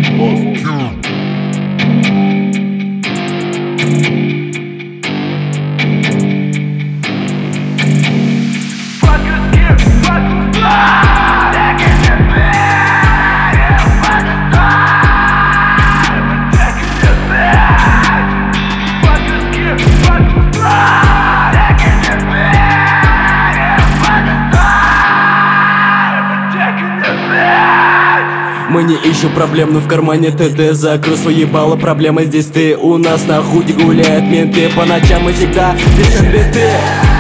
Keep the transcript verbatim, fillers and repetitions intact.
Мы не ищем проблем, но в кармане ТТ. Закрой свои баллы, проблема здесь ты. У нас на худи гуляют менты. По ночам мы всегда пишем биты.